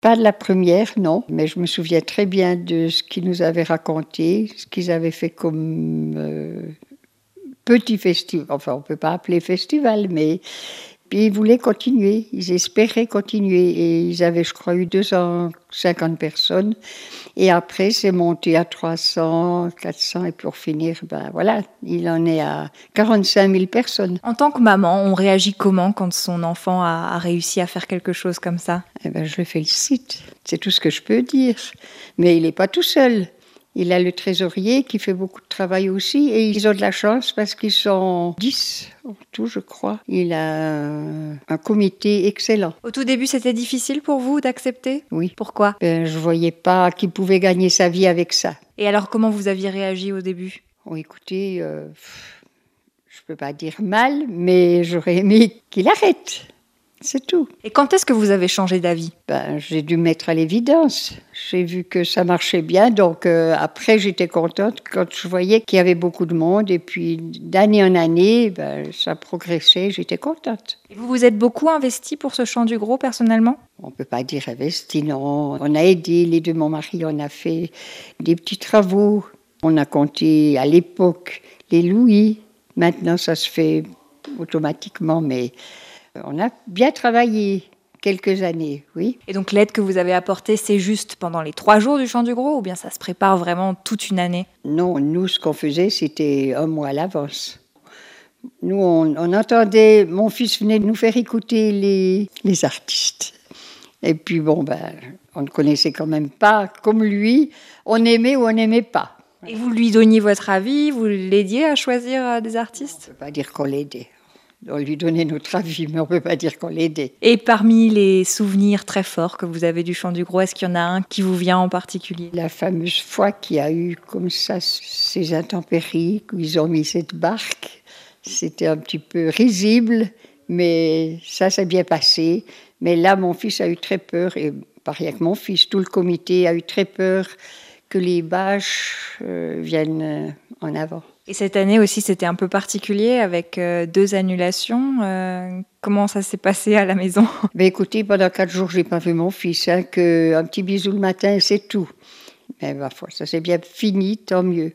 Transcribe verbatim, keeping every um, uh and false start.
Pas de la première, non, mais je me souviens très bien de ce qu'ils nous avaient raconté, ce qu'ils avaient fait comme euh, petit festival, enfin on ne peut pas appeler festival, mais puis ils voulaient continuer, ils espéraient continuer et ils avaient, je crois, eu deux cent cinquante personnes et après c'est monté à trois cents, quatre cents et pour finir, ben voilà, il en est à quarante-cinq mille personnes. En tant que maman, on réagit comment quand son enfant a, a réussi à faire quelque chose comme ça ? Eh ben, je le félicite, c'est tout ce que je peux dire, mais il n'est pas tout seul. Il a le trésorier qui fait beaucoup de travail aussi et ils ont de la chance parce qu'ils sont dix en tout, je crois. Il a un, un comité excellent. Au tout début, c'était difficile pour vous d'accepter ? Oui. Pourquoi ? Ben, je ne voyais pas qu'il pouvait gagner sa vie avec ça. Et alors, comment vous aviez réagi au début ? Oh, écoutez, euh, je ne peux pas dire mal, mais j'aurais aimé qu'il arrête. C'est tout. Et quand est-ce que vous avez changé d'avis ? Ben, j'ai dû mettre à l'évidence. J'ai vu que ça marchait bien, donc euh, après j'étais contente quand je voyais qu'il y avait beaucoup de monde et puis d'année en année, ben, ça progressait, j'étais contente. Et vous vous êtes beaucoup investi pour ce chant du gros personnellement ? On ne peut pas dire investi, non. On a aidé, les deux, mon mari, on a fait des petits travaux. On a compté à l'époque les louis. Maintenant ça se fait automatiquement, mais on a bien travaillé. Quelques années, oui. Et donc l'aide que vous avez apportée, c'est juste pendant les trois jours du Chant du Gros ou bien ça se prépare vraiment toute une année ? Non, nous, ce qu'on faisait, c'était un mois à l'avance. Nous, on, on entendait, mon fils venait nous faire écouter les, les artistes. Et puis bon, ben, on ne connaissait quand même pas comme lui. On aimait ou on n'aimait pas. Et vous lui donniez votre avis, vous l'aidiez à choisir des artistes ? On ne peut pas dire qu'on l'aidait. On lui donnait notre avis, mais on ne peut pas dire qu'on l'aidait. Et parmi les souvenirs très forts que vous avez du Chant du Gros, est-ce qu'il y en a un qui vous vient en particulier ? La fameuse fois qu'il y a eu comme ça ces intempéries, où ils ont mis cette barque, c'était un petit peu risible, mais ça s'est bien passé. Mais là, mon fils a eu très peur, et pas rien que mon fils, tout le comité a eu très peur que les bâches euh, viennent euh, en avant. Et cette année aussi, c'était un peu particulier avec euh, deux annulations. Euh, comment ça s'est passé à la maison ? Ben écoutez, pendant quatre jours, j'ai pas vu mon fils. Hein, que un petit bisou le matin, c'est tout. Mais ma foi, ça s'est bien fini, tant mieux.